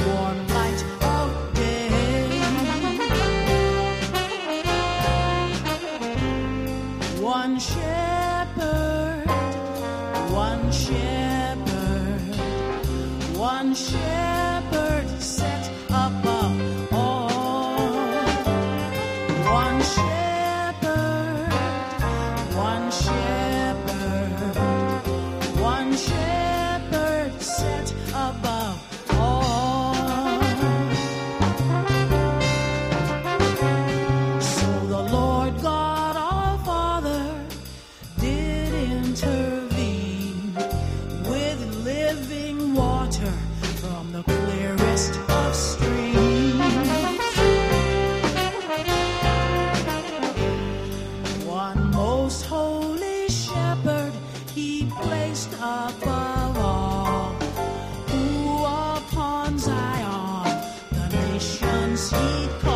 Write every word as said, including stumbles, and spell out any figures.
warm light of day. One shepherd, one shepherd, one shepherd set above all. One shepherd, one shepherd, one shepherd set above all. So the Lord God our Father did intervene with living water from the clearest of streams. One most holy shepherd he placed above all, who upon Zion the nations he called.